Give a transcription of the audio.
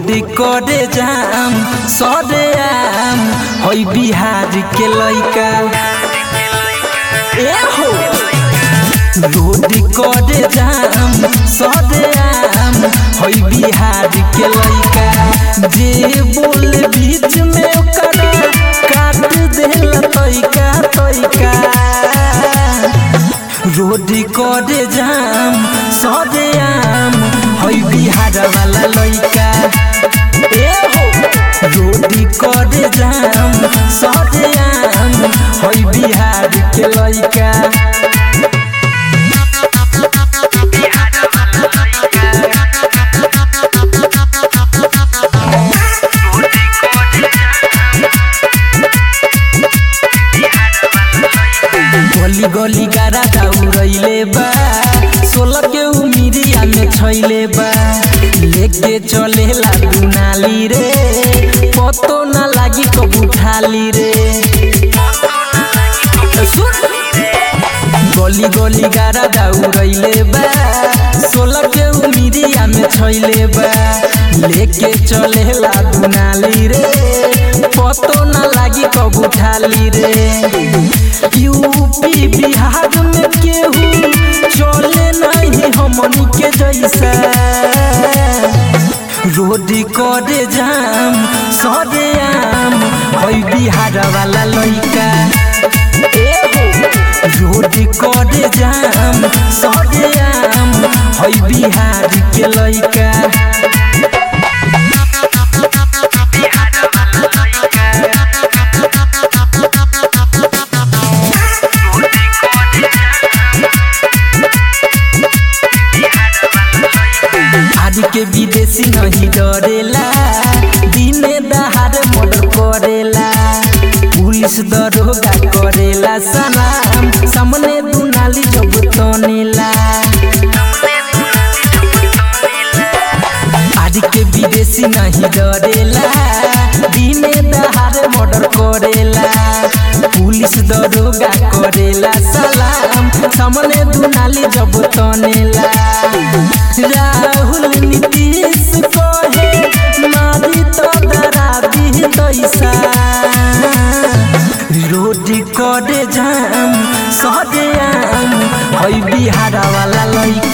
Road करे जाम सरे आम होई बिहार के लइका ए हो रोड करे जाम सरे आम होई बिहार के लइका जे बोल बीच में ओकरा काट देला तइका तइका रोड करे जाम सरे आम होई बिहार वाला लइका ए हो रोड करे जाम सरे आम होई बिहार के लइका गली गली गारा दौड़ैले बा 16 के उमिरिया में छैले बा लेके चलेला दुनाली रे पतो ना लागी कबू ठाली रे गली गली गारा दौड़ैले बा 16 के उमिरिया में छैले बा लेके चलेला दुनाली रे पतो ना लागी कबू ठाली रे यूपी बिहार में केहू चले नहीं हमनी के जैसा रोड करे जाम सरे आम होई बिहार वाला लइका ए हो रोड करे जाम सरे आम होई बिहार के लइका के विदेशी नहीं डरेला दिने दहाड़ मर्डर करेला पुलिस दरोगा करेला सलाम सामने दुनाली जब तनेला आज के विदेशी नहीं डरेला दिने दहाड़ मर्डर करेला पुलिस दरोगा करेला सलाम सामने दुनाली जब तनेला राहुल नीतीश कहे मारी तो डरा दी तैसा रोड करे जाम सरे आम होई बिहार वाला लइका।